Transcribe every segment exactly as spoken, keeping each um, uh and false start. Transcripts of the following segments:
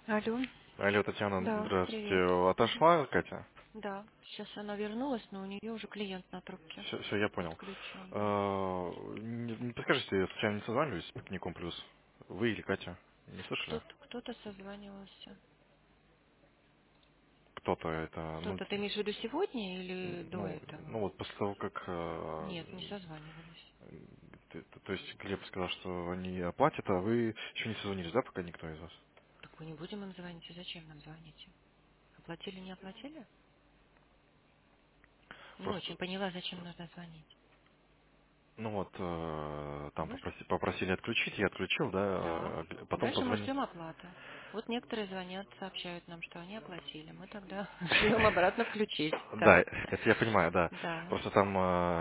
Алло. Алло, Татьяна, Да, привет. здравствуйте. Мгм. Отошла Катя? Да, сейчас она вернулась, но у нее уже клиент на трубке Все, все, я понял. подключен, да. А, Не, не подскажете, я случайно не созваниваюсь с Пикником Плюс? Вы или Катя? Не слышали? Кто-то, кто-то созванивался. Кто-то это, ну, Кто-то, ты имеешь в виду сегодня или до ну, этого? ну вот после того, как, э, Нет, не созванивались. т- т- то есть Глеб сказал, что они оплатят, а вы еще не созвонились, да, пока никто из вас? Так мы не будем им звонить, и зачем нам звонить? Оплатили, не оплатили? Не Просто, очень поняла, зачем нужно звонить. ну вот, э, там Вы ж- попроси- попросили отключить, я отключил, да, Да. э, г- потом Дальше мы позвонить. ждем оплаты. Вот некоторые звонят, сообщают нам, что они оплатили. Мы тогда ждем обратно включить. Да, Так. это я понимаю, да. Да. Просто там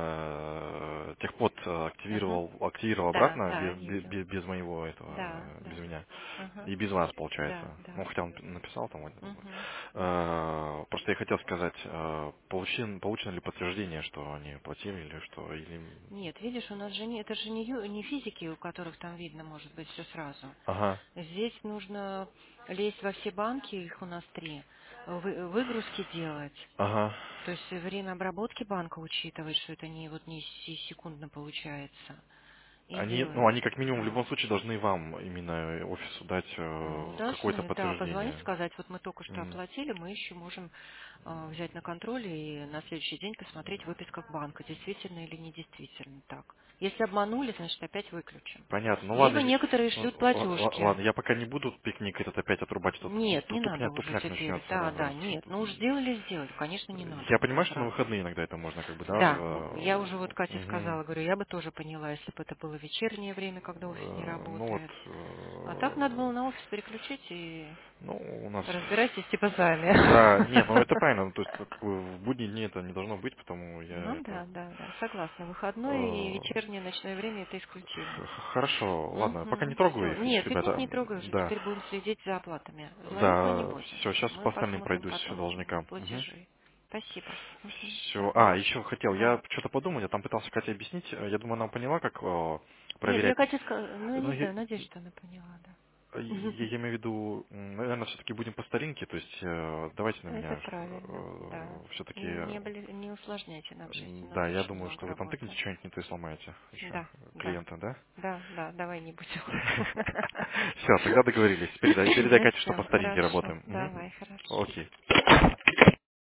э, техпод э, Ага. активировал, активировал Да, обратно да, без, без, видела. без- без моего этого, Да, э, без да. меня. Ага. И без вас, получается. Да, Ну, да. хотя он написал там. вот. Угу. Э, Просто я хотел сказать, э, получен, получено ли подтверждение, что они платили или что, или... Нет, видишь, у нас же не, это же не, ю- не физики, у которых там видно, может быть, все сразу. Ага, Здесь нужно лезть во все банки, их у нас три, вы- выгрузки делать. ага. То есть время обработки банка учитывать, что это не вот не се- секундно получается. И Они, ну, делать. они как минимум в Да. любом случае должны вам, именно э, офису, дать Ну, э, какое-то должны, да, позвонить, подтверждение. сказать, вот мы только что М. оплатили, мы еще можем э, взять на контроль и на следующий день посмотреть в выписках банка, действительно или не действительно так. Если обманули, значит опять выключим. Понятно. Ну ладно, Либо и- некоторые л- шлют л- л- платежки. ладно, я пока не буду пикник этот опять отрубать, что Нет, тут не надо тупняк, уже тупняк теперь. начнется Да, да, сразу. нет. Ну уж сделали, сделали. Конечно, не надо Я пока понимаю, что на сразу. выходные иногда это можно как бы, да, Да, я уже вот в- Кате мгм. сказала, говорю, я бы тоже поняла, если бы это было вечернее время, когда офис не Э, ну вот, работает. А так надо э, было на офис переключить и ну у нас, разбирайтесь типа сами. да, нет, ну это правильно, ну, то есть как бы в будние дни это не должно быть, потому я Ну это... да, да, да, согласна. Выходное и э, вечернее, ночное время это исключили. х- х- Хорошо, ладно, пока не Угу, все. трогаю их, Нет, фигов ребята, не трогай уже, да, теперь будем следить за оплатами. Звонить мы не да, будем. все, сейчас Мы по остальным посмотрим пройдусь потом должникам. Мгм. платежи. Спасибо. Все, Все. А, давай. еще хотел, Да. я что-то подумал, я там пытался Кате объяснить, э, я думаю, она поняла, как э, Нет, я проверять. Катя сказала, ну Ну, не я, знаю, надеюсь, что она поняла, да. я- я имею в виду, наверное, все-таки будем по старинке, то есть э, давайте на Это меня правильно, да. все-таки, Не, не, были- не усложняйте нам жизнь, у нас да, я очень думаю, много что вы там работы. тыкнете что-нибудь не то и сломаете еще Да, да, клиента, да? да, да, давай не будем. Все, тогда договорились. Передай, передай Ну Кате, что все, по старинке хорошо, работаем. Мгм. давай, хорошо. Окей.